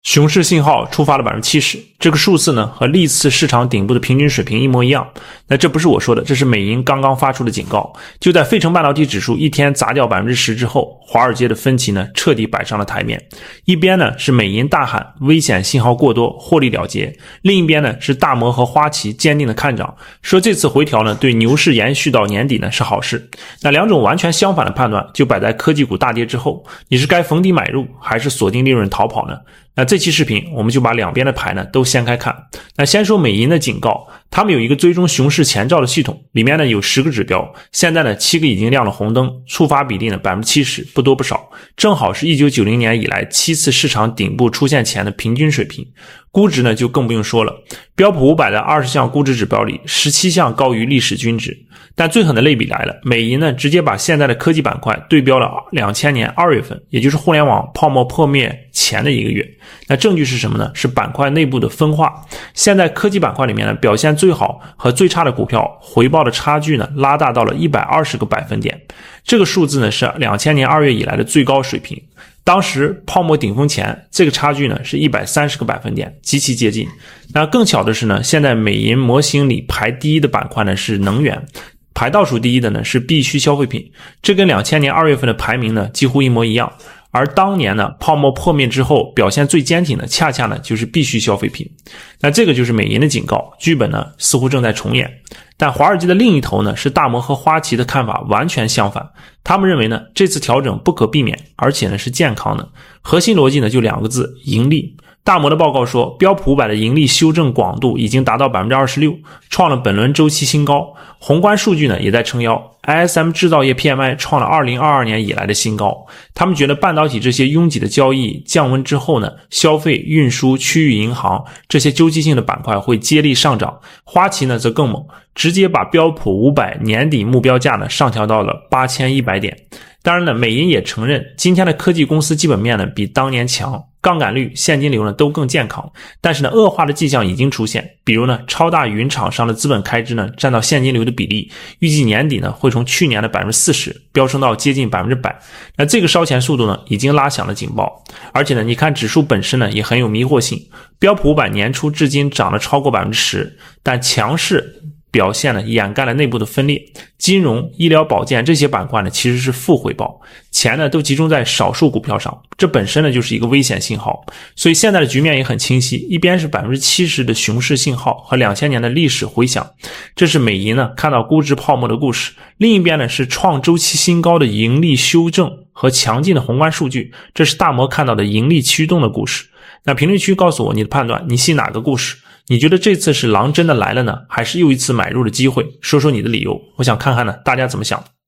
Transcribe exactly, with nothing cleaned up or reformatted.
熊市信号触发了 百分之七十， 这个数字呢和历次市场顶部的平均水平一模一样。那这不是我说的，这是美银刚刚发出的警告。就在费城半导体指数一天砸掉 百分之十 之后，华尔街的分歧呢彻底摆上了台面。一边呢是美银大喊危险信号过多，获利了结，另一边呢是大摩和花旗坚定的看涨，说这次回调呢对牛市延续到年底呢是好事。那两种完全相反的判断就摆在科技股大跌之后，你是该逢低买入还是锁定利润逃跑呢？那这期视频我们就把两边的牌呢都掀开看。那先说美银的警告，他们有一个追踪熊市前兆的系统，里面呢有十个指标，现在呢七个已经亮了红灯，触发比例呢 百分之七十， 不多不少，正好是一九九零年以来七次市场顶部出现前的平均水平。估值呢就更不用说了，标普五百的二十项估值指标里十七项高于历史均值。但最狠的类比来了，美银呢直接把现在的科技板块对标了两千年二月份，也就是互联网泡沫破灭前的一个月。那证据是什么呢？是板块内部的分化。现在科技板块里面呢表现最好和最差的股票回报的差距呢拉大到了一百二十个百分点，这个数字呢是两千年二月以来的最高水平。当时泡沫顶峰前，这个差距呢是一百三十个百分点，极其接近。那更巧的是呢，现在美银模型里排第一的板块呢是能源，排倒数第一的呢是必需消费品，这跟两千年二月份的排名呢几乎一模一样。而当年呢泡沫破灭之后表现最坚挺的恰恰呢就是必需消费品。那这个就是美银的警告，剧本呢似乎正在重演。但华尔街的另一头呢是大摩和花旗的看法完全相反，他们认为呢这次调整不可避免，而且呢是健康的。核心逻辑呢就两个字，盈利。大摩的报告说，标普五百的盈利修正广度已经达到 百分之二十六， 创了本轮周期新高。宏观数据呢也在撑腰， I S M 制造业 P M I 创了二零二二年以来的新高。他们觉得半导体这些拥挤的交易降温之后呢，消费、运输、区域银行这些周期性的板块会接力上涨。花旗呢则更猛，直接把标普五百年底目标价呢上调到了八千一百点。当然呢，美银也承认今天的科技公司基本面呢比当年强，杠杆率、现金流呢都更健康，但是呢恶化的迹象已经出现。比如呢超大云厂商的资本开支呢占到现金流的比例，预计年底呢会从去年的 百分之四十 飙升到接近 百分之百。 那这个烧钱速度呢已经拉响了警报。而且呢你看指数本身呢也很有迷惑性，标普五百年初至今涨了超过 百分之十， 但强势表现呢掩盖了内部的分裂，金融、医疗保健这些板块呢其实是负回报，钱呢都集中在少数股票上，这本身呢就是一个危险信号。所以现在的局面也很清晰，一边是 百分之七十 的熊市信号和两千年的历史回响，这是美银呢看到估值泡沫的故事；另一边呢是创周期新高的盈利修正和强劲的宏观数据，这是大摩看到的盈利驱动的故事。那评论区告诉我你的判断，你信哪个故事？你觉得这次是狼真的来了呢，还是又一次买入的机会？说说你的理由，我想看看呢大家怎么想。